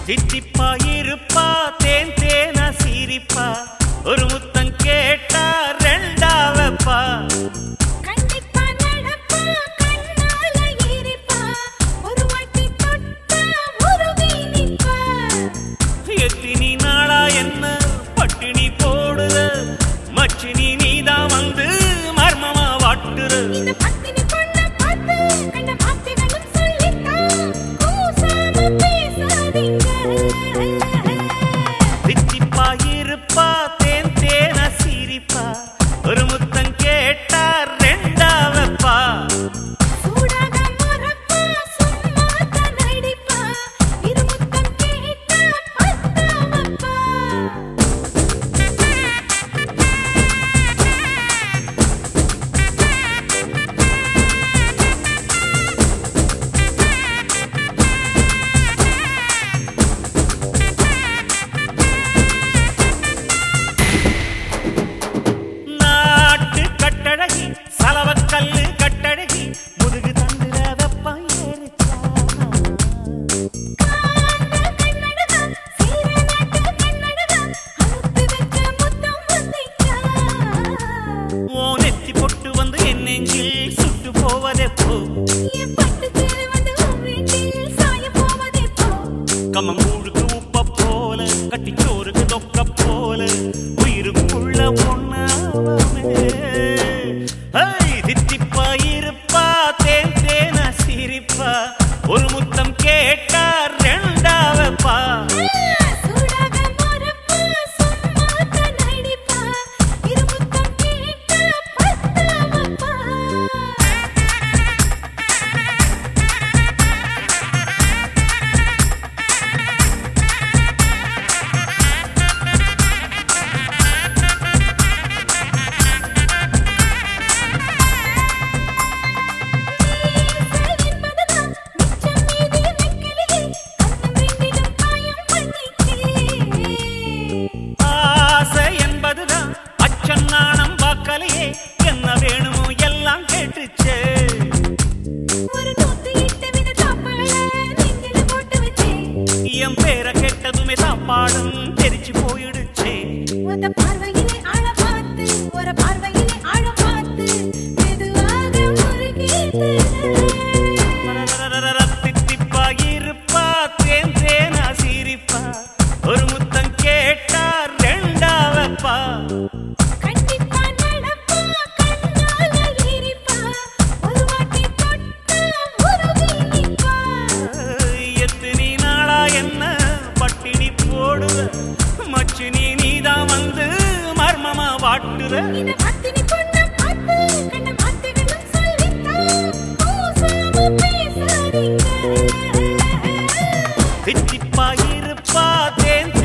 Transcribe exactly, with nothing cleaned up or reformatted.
தித்திப்பா இருப்பா தேன் தேனா சிரிப்பா ஒரு முத்தம் கேட்டா ரெண்டாவப்பா கண்டிப்பா நடப்பா கண்ணால ஏறிப்பா ஒரு வாட்டி தொட்டா உருகி நிப்பா எத்தினி நாளா என்ன பட்டினி போடுற மச்சினி நீதான் வந்து மர்மமா வாட்டுற இந்த பத்தினி பொண்ண பார்த்து கண்ட வார்த்தைகளும் சொல்லிட்டா கூசாம பேசாதீங்க தித்திப்பா இருப்பா தேன் தேனா சிரிப்பா ஒரு முத்தம் கேட்டா ரெண்டாவப்பா சூடாக மறப்பா சும்மா தான் நடிப்பா இரு முத்தம் கேட்டா பத்தாவப்பா நாட்டு கட்டழகி சலவக்கல்லு கட்டழகி முதுகு தந்துல வெப்பம் ஏறிச்சா கண்ணடகா சீரநாட்டு கண்ணடகா அமுத்து வெச்ச முத்தம் வந்திச்சா ஓ நெத்தி பொட்டு வந்து என் நெஞ்சில் சுட்டு போவதே போ என் பட்டு சேலை வந்து உன் வீட்டில் சாய போவதே போ கம்மங்கூழுக்கு உப்ப போல கட்டிச்சோறுக்கு தொக்க போல உயிருக்குள்ள பொண்ணாவமே தித்திப்பா இருப்பா தேன் தேனா சிரிப்பா ஒரு முத்தம் கேட்டா ரெண்டாவப்பா சூடாக மறப்பா சும்மா தான் நடிப்பா இரு முத்தம் கேட்டா பத்தாவப்பா என்பதுதான் மிச்சம் மீதி வெக்கலிலே கண்ணம் ரெண்டிலும் காயம் பண்ணிச்சே ஆசை என்பதுதான் அச்சம் நாணம் வாக்கலையே என்ன வேணுமோ எல்லாம் கேட்டுச்சே ஒரு நூத்து இட்ட வித சாப்பாட நெஞ்சில போட்டு வச்சே என் பேரை கேட்டதுமே சாப்பாடும் தெரிச்சு போயிடுச்சே உத பார்வையிலே ஆழ பார்த்து ஒரு பார்வையிலே ஆழ பார்த்து மெதுவாக முருகிது தித்திப்பா இருப்பா தேன் தேனா சிரிப்பா ஒரு முத்தம் கேட்டா ரெண்டாவப்பா கண்டிப்பா நடப்பா கண்ணால ஏறிப்பா ஒரு வாட்டி தொட்டா உருகி நிப்பா எத்தினி நாளா என்ன பட்டினி போடுற மச்சினி நீதான் வந்து மர்மமா வாட்டுற இந்த பத்தினி பொண்ண பார்த்து கண்ட வார்த்தைகளும் சொல்லிட்டா கூசாம பேசாதீங்க தித்திப்பா இருப்பா தேன்